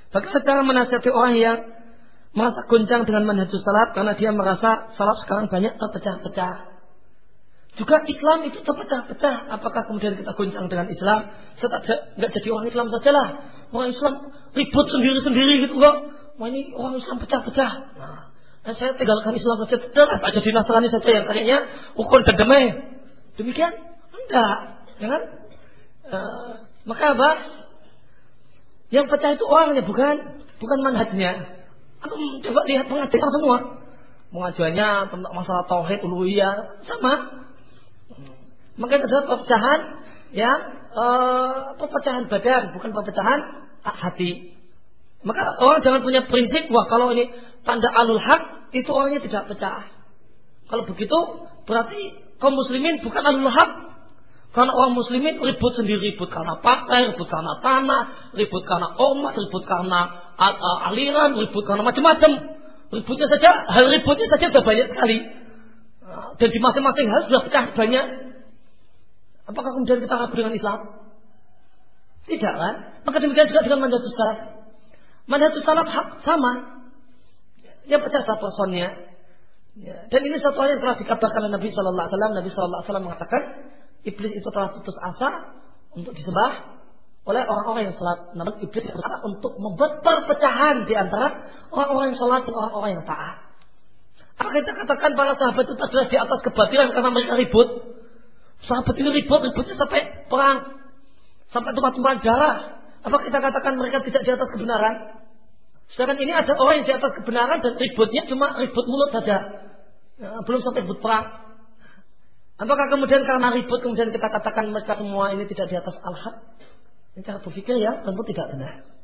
Bagaimana cara menasihati orang yang merasa goncang dengan manhajus salaf karena dia merasa salaf sekarang banyak terpecah-pecah? Juga Islam itu terpecah-pecah. Apakah kemudian kita goncang dengan Islam? Saya nggak jadi orang Islam sajalah. Orang Islam ribut sendiri-sendiri gitu kok. Wah, ini orang Islam pecah-pecah. Nah, saya tinggalkan Islam saja. Apa jadi Nasrani saja yang kayaknya ukun dan damai. Demikian? Enggak. Ya kan? Maka apa? Yang pecah itu orangnya, bukan manhajnya. Aku coba lihat pengajian semua. Pengajiannya tentang masalah tauhid uluhiyah sama. Maka itu adalah perpecahan yang perpecahan badan, bukan perpecahan hati. Maka orang jangan punya prinsip, wah kalau ini tanda alul haq itu orangnya tidak pecah. Kalau begitu berarti kaum muslimin bukan alul haq. Karena orang muslimin ribut sendiri, ribut karena partai, ribut karena tanah, ribut karena ormas, ribut karena aliran, ribut karena macam-macam. Ributnya saja sudah banyak sekali. Dan di masing-masing hal sudah pecah banyak. Apakah kemudian kita ragu dengan Islam? Tidak kan? Maka demikian juga dengan manhajus salaf. Manhajus salaf sama. Yang pecah adalah personnya. Ya. Dan ini satu hal yang telah dikabarkan oleh Nabi Sallallahu Alaihi Wasallam. Nabi Sallallahu Alaihi Wasallam mengatakan iblis itu telah putus asa untuk disembah oleh orang-orang yang salat. Namun iblis putus asa untuk membuat perpecahan di antara orang-orang yang salat dan orang-orang yang taat. Apakah kita katakan para sahabat itu adalah di atas kebatilan karena mereka ribut? Sahabat ini ributnya sampai perang, sampai tumpah-tumpahan darah. Apa kita katakan mereka tidak di atas kebenaran? Sedangkan ini ada orang yang di atas kebenaran dan ributnya cuma ribut mulut saja, belum sampai ribut perang. Apakah kemudian karena ribut kemudian kita katakan mereka semua ini tidak di atas al-haq? Ini cara berpikir ya tentu tidak benar.